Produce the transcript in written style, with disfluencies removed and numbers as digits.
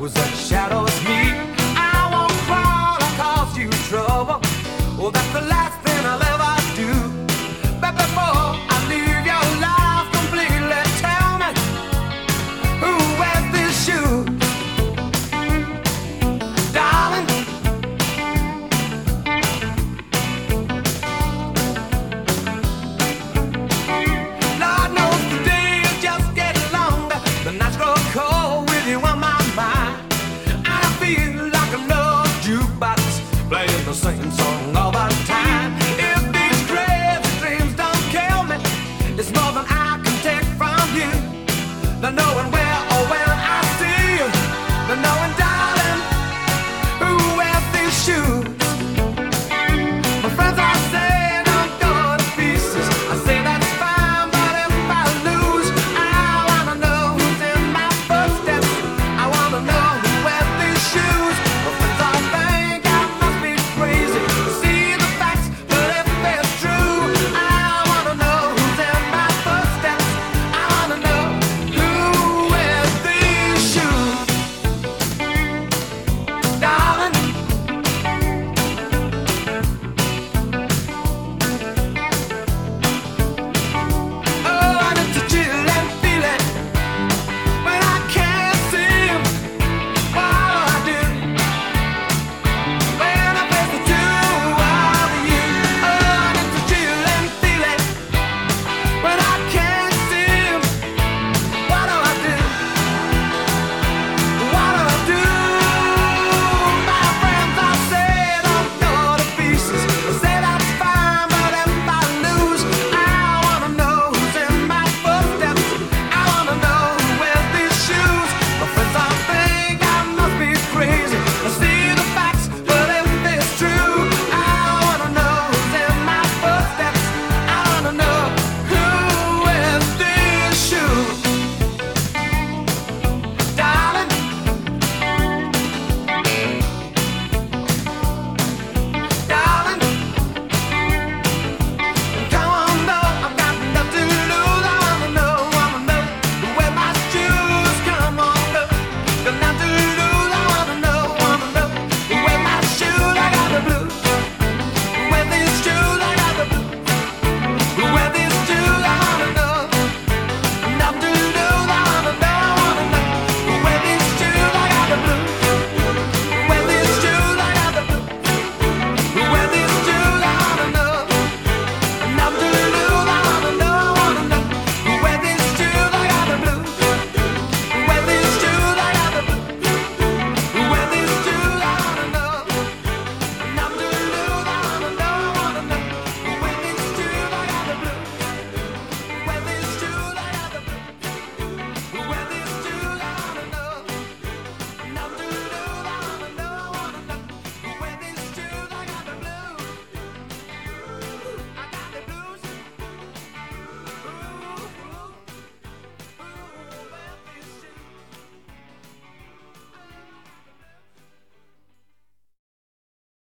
was that shadow's me. I won't crawl or cause you trouble. Well, that's the last thing I'll ever do. But before I leave your life completely, tell me who wears these shoes, darling. Lord knows the days just get longer, the nights grow cold with you on my mind. I feel like another jukebox playing the same song.